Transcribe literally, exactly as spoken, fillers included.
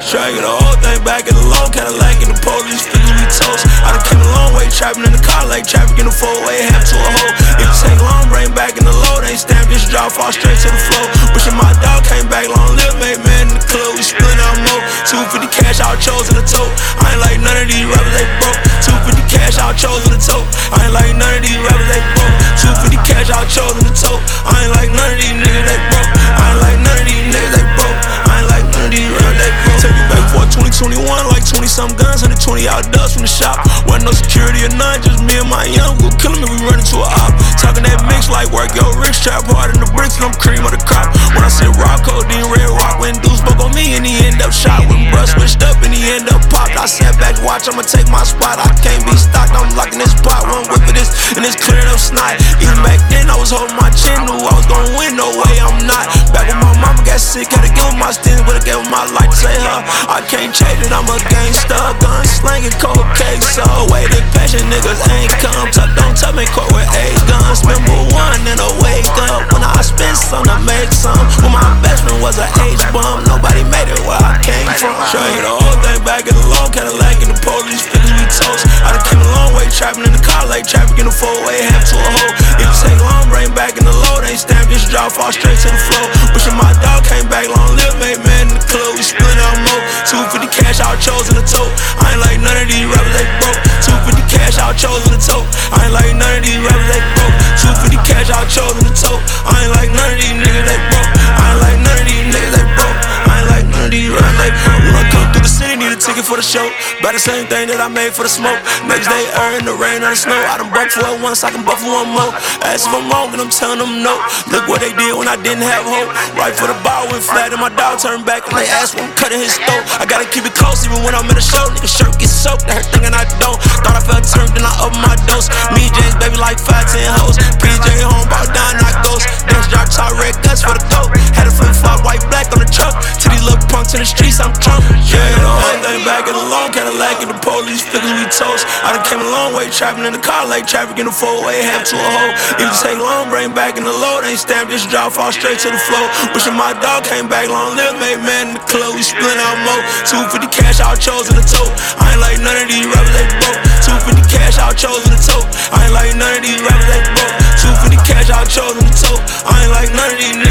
Try to get the whole thing back in the long Cadillac and the police figures we toast. I done came a long way trapping in the car like traffic in the four-way, half to a hole. If it take long, bring back in the load, ain't stamped, just drop, fall straight to the floor. Wishing my dog came back, long live, made man in the club, we split out more. two fifty cash out, chose in the tote. I ain't like none of these rappers, they broke. two fifty cash out, chose in the tote. I ain't like none of these rappers, they broke. two fifty cash out, chose in the tote. I ain't like none of these niggas, they broke. I ain't like none of these niggas, they broke. I ain't like none of these rappers, they broke. Take me back for twenty twenty-one, like twenty-something guns, one hundred twenty out dust from the shop. Wasn't no security or none, just me and my young. We'll kill him if we run into a op. Talking that mix like work your rich, trap hard in the bricks, and I'm cream of the crop. When I said rock, codeine, red rock, when dudes spoke on me and he end up shot. When bruh switched up and he end up popped. I sat back, watch, I'ma take my spot. I can't be stocked, I'm locking this pot. One whip of this, and it's clearing up snot. Even back then, I was holding my chin, knew I was gonna win, no way I'm not. Back when my mama got sick, had to give her my stins, but I gave her my life to save her. I can't change it, I'm a gangster, gun slanging, cold cake, so waiting, passion niggas ain't come. Tuck, don't tell me court with eight guns. Remember one and I wake up when I spent some to make some. When my best friend was an H-bum, nobody made it where I came from. Try to get the whole thing back in the long Cadillac and the police figures we toast. I done came a long way trapping in the car like traffic in the four-way, half to a hole. If it take long, bring back in the load, ain't stamped, just drop, fall straight to the floor. Wishing my dog came back, long live, made man in the club, we split out more. two fifty cash out, chose in the tote. I ain't like none of these rappers, they broke. two fifty cash out, chose in the tote. I ain't like none of these rappers, they broke. two fifty cash out, chose in the tote. I ain't like none of these niggas, they broke. I ain't like none of these niggas, they broke. I ain't like none of these rappers, they broke. When I come through the city, need a ticket for the show. Buy the same thing that I made for the smoke. Next day, earn the rain or the snow. I done buck for it once, I can buck for one more. Ask if I'm wrong, and I'm telling them no. Look what they did when I didn't have hope. Right for the ball, went flat, and my dog turned back, and they asked when I'm cutting his throat. I gotta keep it close, even when I'm in a show. Nigga shirt get soaked, I heard thinking I don't. Thought I felt turned, then I up my dose. Me and James, baby, like five, ten hoes. P J home, bought down, I ghost. Dance drop, top red guts for the dope. Had a flip flop, white, black on the truck. To these little punks in the streets, I'm drunk. Yeah, the whole thing back in the long Cadillac and the police figures we toast. I done came a long way trapping in the car like traffic in the four-way, half to a hole. If it take long, bring back in the load, ain't stamped, just drop, fall straight to the floor. Wishing my dog came back, long live, made man in the club, we split out more. two fifty cash out, chose in the tote. I ain't like none of these rappers, they broke. two fifty cash out, chose in the tote. I ain't like none of these rappers, they broke. two fifty cash out, chose in the tote. I ain't like none of these